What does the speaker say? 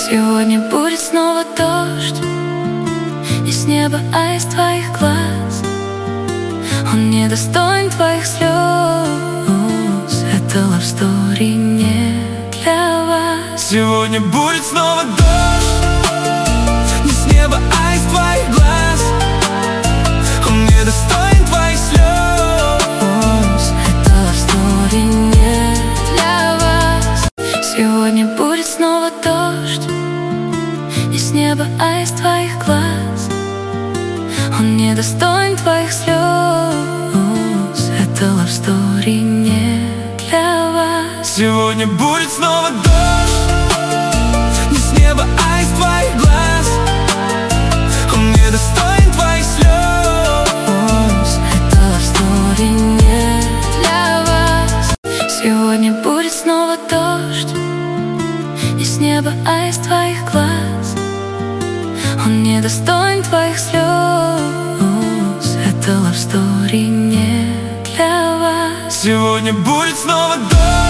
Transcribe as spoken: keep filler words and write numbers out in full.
Сегодня будет снова дождь, не с неба, а из твоих глаз. Он не достоин твоих слез. Это love story не для вас. Сегодня будет снова дождь, не с неба, а из твоих глаз. Он не достоин твоих слез. Это love story не для вас. Сегодня будет снова дождь, не с неба, а из твоих глаз. Он не достоин твоих слез. Это love story не для вас. Сегодня будет снова дождь, не с неба, а из твоих глаз. Он не достоин твоих слез. Это love story не для вас. Сегодня будет снова дождь, не с неба, а из твоих глаз. Он не достоин твоих слез. Это love story не для вас. Сегодня будет снова дождь.